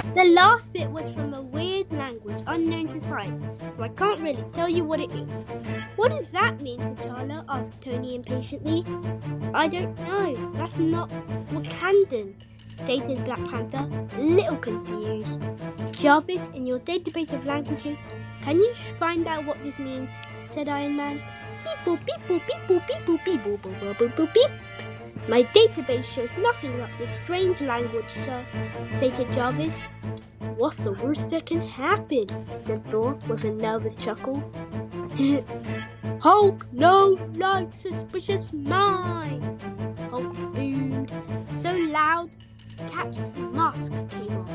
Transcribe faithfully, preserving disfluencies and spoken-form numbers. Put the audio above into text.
The last bit was from a weird language unknown to science, so I can't really tell you what it means. What does that mean, T'Challa? Asked Tony impatiently. I don't know. That's not Wakandan, stated Black Panther, a little confused. Jarvis, in your database of languages, can you find out what this means? Said Iron Man. Beep boop, beep boop, beep boop, beep boop, beep boop, boop, boop, boop, boop, beep. My database shows nothing like this strange language, sir, stated Jarvis. What's the worst that can happen? Said Thor with a nervous chuckle. Hulk, no like suspicious minds, Hulk boomed so loud Cap's mask came off.